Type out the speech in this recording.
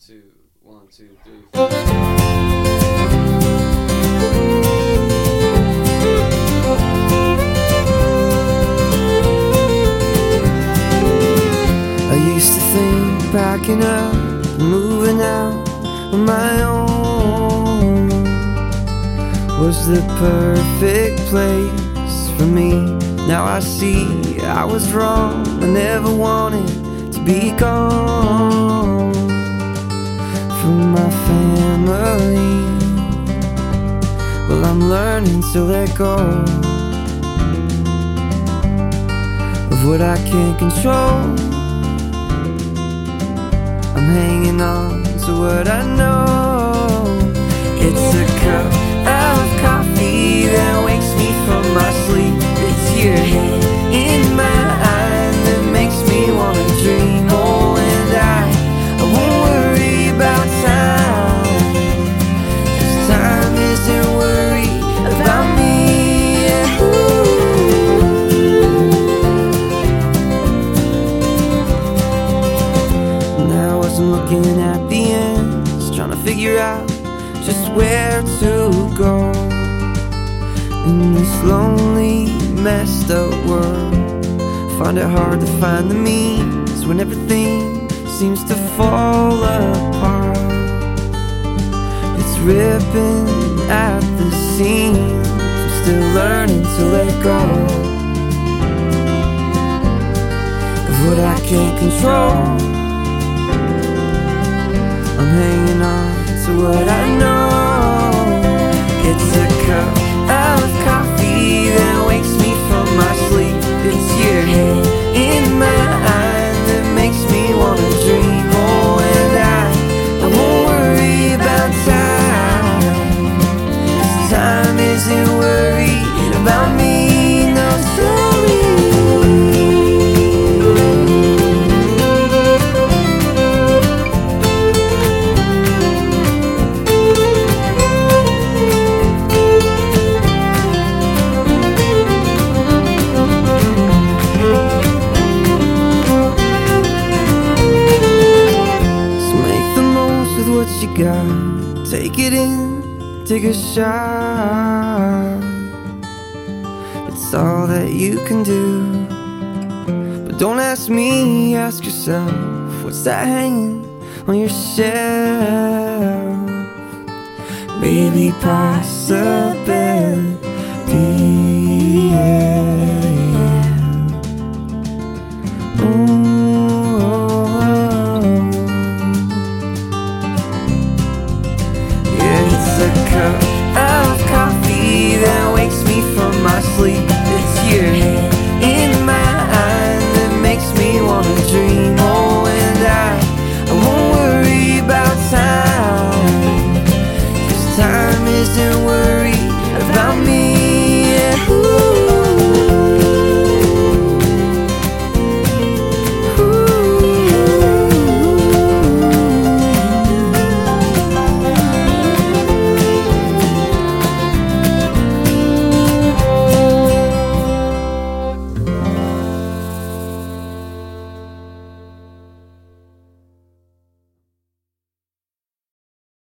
two, 1, 2, 3, 4. I used to think packing up and moving out on my own was the perfect place for me. Now I see I was wrong. I never wanted to be gone from my family. Well, I'm learning to let go of what I can't control. I'm hanging on to what I know. It's a cup of coffee that wakes me from my sleep. It's your head in my eye that makes me wanna dream. Oh, and I won't worry about time, 'cause time isn't worried about me. Now as I'm looking at the ends, trying to figure out just where to go in this lonely, messed up world. Find it hard to find the means when everything seems to fall apart. It's ripping at the seams. I'm still learning to let go of what I can't control. I'm hanging on to what I know. It's a cup of coffee that wakes me from my sleep. It's your head in my eye that makes me wanna dream. Oh, and I won't worry about time, 'cause time isn't worried about me. No, sorry. What you got, take it in, take a shot. It's all that you can do. But don't ask me, ask yourself, what's that hanging on your shelf? Maybe possibility, yeah.